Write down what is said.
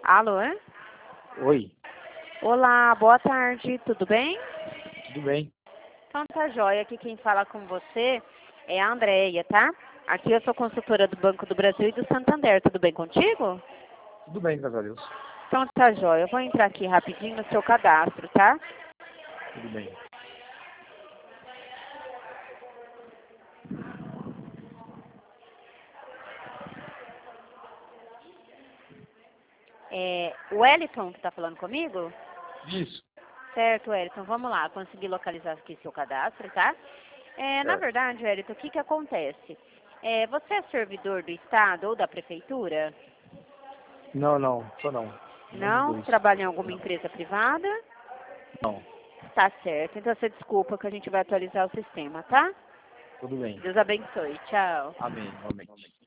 Alô? Oi, Olá, boa tarde, tudo bem? tudo bem? Então tá jóia, aqui quem fala com você é a Andréia, tá? Aqui eu sou consultora do Banco do Brasil e do Santander, tudo bem contigo? Tudo bem, graças a Deus. Então tá jóia, eu vou entrar aqui rapidinho no seu cadastro, tá? Tudo bem. O Wellington que tá falando comigo? Isso. Certo, Wellington, vamos lá, consegui localizar aqui seu cadastro, tá? Na Certo. verdade, Wellington, o que que acontece? Você é servidor do Estado ou da Prefeitura? Não, só não. Nenhum dos Não? dois. Trabalha em alguma Não. empresa privada? Não. Tá certo. Então você desculpa que a gente vai atualizar o sistema, tá? Tudo bem. Deus abençoe. Tchau. Amém, realmente.